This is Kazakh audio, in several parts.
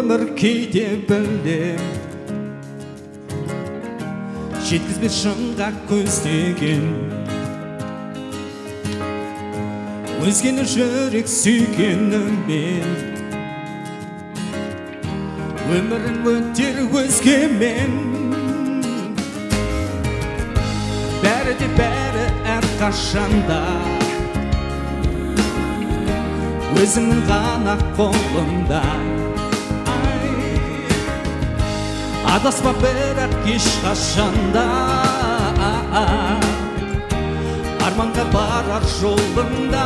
өмір кейде білдім, жеткізбес шыңға көздеген, өзгені жүрек сүйгеніммен, өмірін өтер өзгемен. Бәрі де бәрі әрқашанда өзіңнің ғана қолыңда. Адаспа бірақ ешқашанда, арманға барар жолыңда.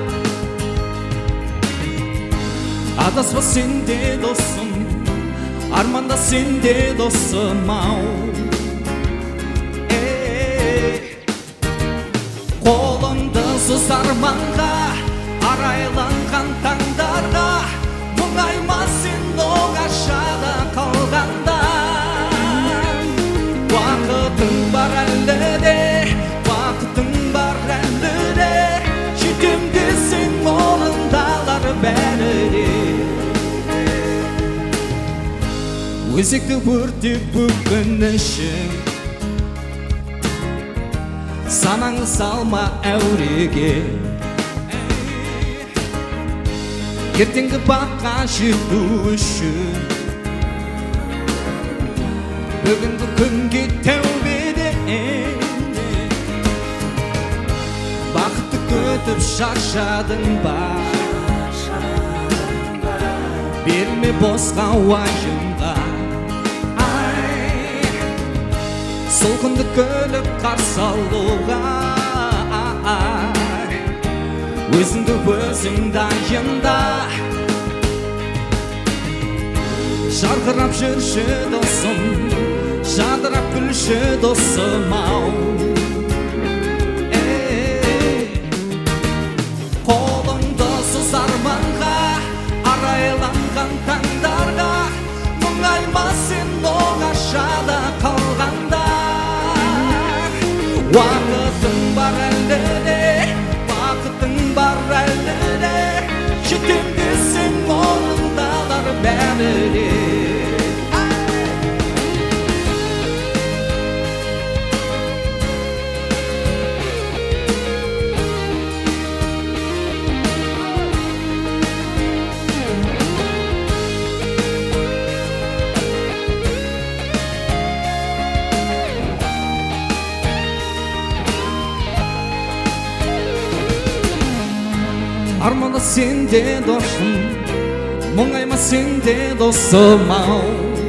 Адаспа сен де досым, арманда сен де досым-ау. Қолыңды сыз арманға, арайланған таңдарға, мұңайма сен оңашада қалғанда. Уақытың бар әлі де, уақытың бар әлі де, жетем десең орындалар бәрі де. Өзекті өртеп өкінішің, санаңды салма әуреге. Ертеңгі баққа жету үшін бүгінгі күнге тәубеде. Бақытты күтіп шаршадың ба, берме босқа уайымға. Сол күнді күліп қарсы алуға, өзіңді өзің дайында. Жарқырап жүрші досым, жадырап күлші досым-ау. Қолыңды сыз арманға, арайланған таңдарға, мұңайма сен оңашада қалғанда. Уақытың бар әлі де, уақытың бар әлі де, жетем десең орындалар бәрі де. Арманда сен де досым, мұңайма сен де досым-ау.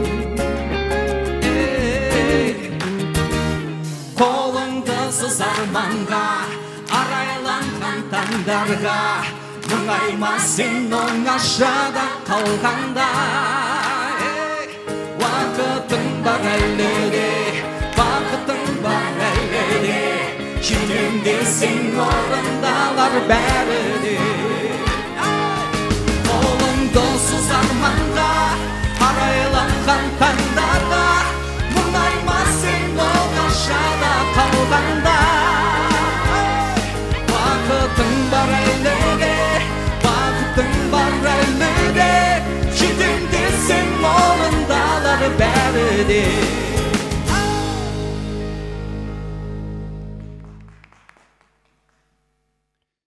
Қолыңды сыз арманға, арайланған таңдарға, мұңайма сен оңашада қалғанда. Уақытың бар әлі де, уақытың бар әлі де, жетем десең орындалар бәрі де. Қолыңды сыз арманға, арайланған таңдарға, мұңайма сен оңашада қалғанда. Уақытың бар әлі де, уақытың бар әлі де, жетем десең орындалар бәрі де.